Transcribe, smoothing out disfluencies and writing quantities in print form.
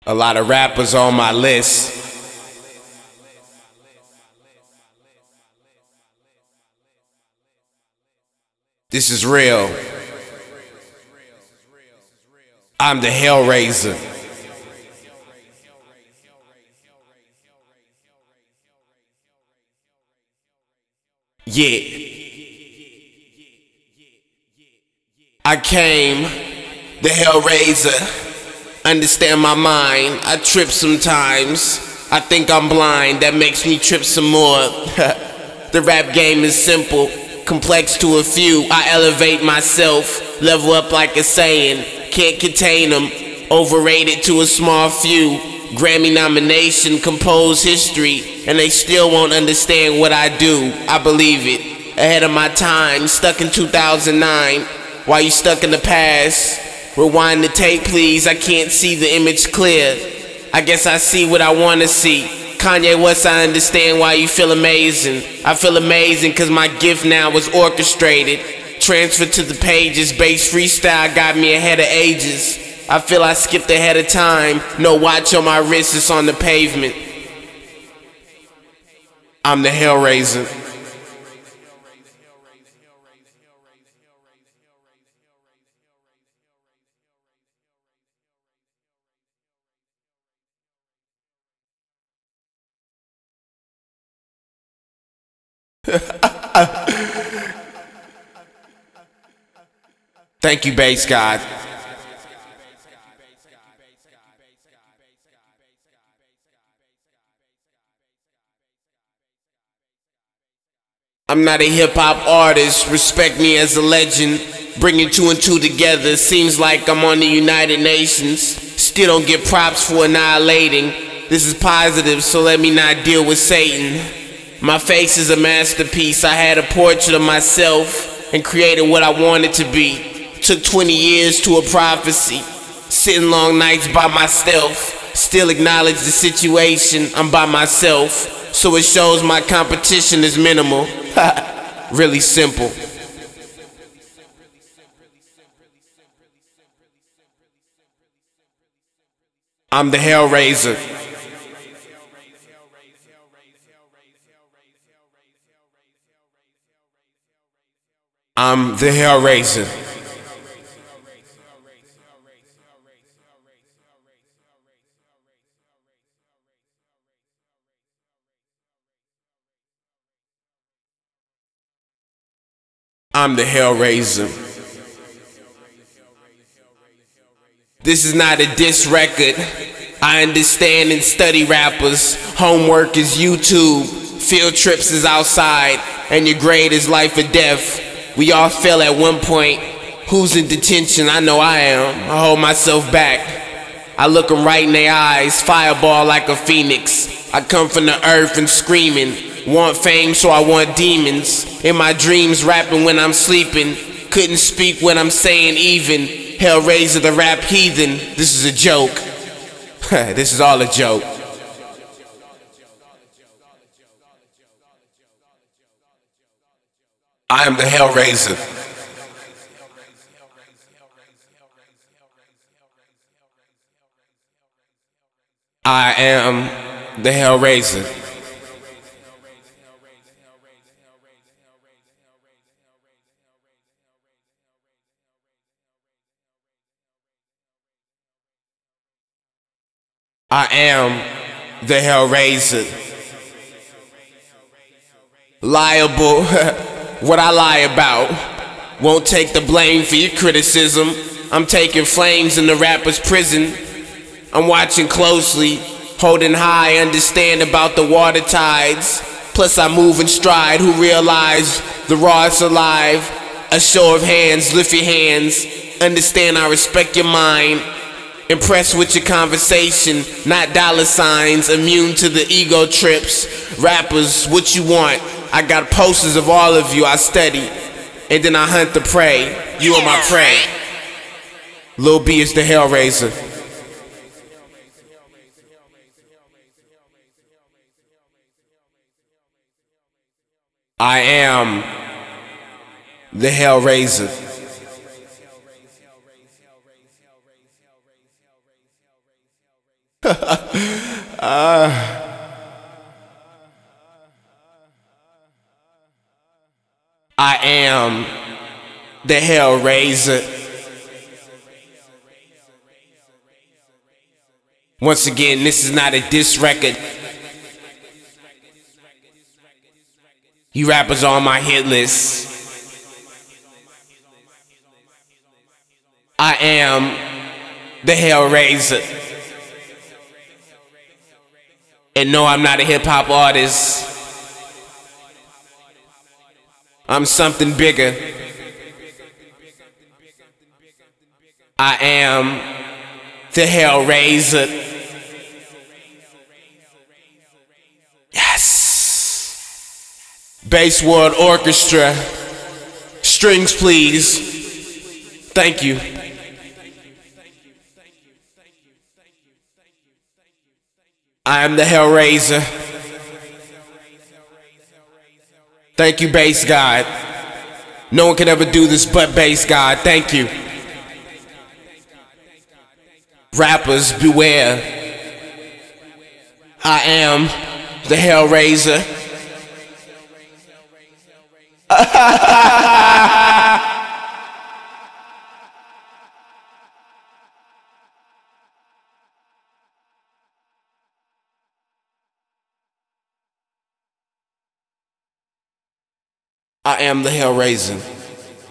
A lot of rappers on my list. This is real. I'm the Hellraiser. Yeah. I came, the Hellraiser. Understand my mind, I trip sometimes. I think I'm blind, that makes me trip some more. The rap game is simple, complex to a few. I elevate myself, level up like a Saiyan. Can't contain them, overrated to a small few. Grammy nomination, compose history, and they still won't understand what I do. I believe it, ahead of my time, stuck in 2009. Why you stuck in the past? Rewind the tape please, I can't see the image clear. I guess I see what I wanna see. Kanye West, I understand why you feel amazing. I feel amazing cause my gift now was orchestrated. Transferred to the pages, bass freestyle got me ahead of ages. I feel I skipped ahead of time. No watch on my wrist, it's on the pavement. I'm the Hellraiser. Thank you, bass God. I'm not a hip-hop artist, respect me as a legend. Bringing two and two together, seems like I'm on the United Nations. Still don't get props for annihilating. This is positive, so let me not deal with Satan. My face is a masterpiece, I had a portrait of myself and created what I wanted to be. Took 20 years to a prophecy, sitting long nights by myself. Still acknowledge the situation, I'm by myself. So it shows my competition is minimal. Really simple. I'm the Hellraiser. I'm the Hellraiser. I'm the Hellraiser. This is not a diss record. I understand and study rappers. Homework is YouTube. Field trips is outside. And your grade is life or death. We all fail at one point. Who's in detention? I know I am. I hold myself back. I look them right in their eyes. Fireball like a phoenix. I come from the earth and screaming. Want fame, so I want demons. In my dreams, rapping when I'm sleeping. Couldn't speak when I'm saying even. Hellraiser the rap heathen. This is a joke. This is all a joke. I am the Hellraiser. I am the Hellraiser. I am the Hellraiser. Liable, what I lie about. Won't take the blame for your criticism. I'm taking flames in the rapper's prison. I'm watching closely, holding high, understand about the water tides. Plus I move in stride, who realize the raw is alive. A show of hands, lift your hands. Understand I respect your mind. Impressed with your conversation, not dollar signs, immune to the ego trips. Rappers, what you want? I got posters of all of you I study, and then I hunt the prey. You are my prey. Lil B is the Hellraiser. I am the Hellraiser. I am the Hellraiser. Once again, this is not a diss record. You rappers are on my hit list. I am the Hellraiser. And no, I'm not a hip hop artist. I'm something bigger. I am the Hellraiser. Yes. Bass World Orchestra. Strings, please. Thank you. I am the Hellraiser. Thank you, Bass God. No one can ever do this but Bass God. Thank you. Rappers, beware. I am the Hellraiser. I am the Hellraiser.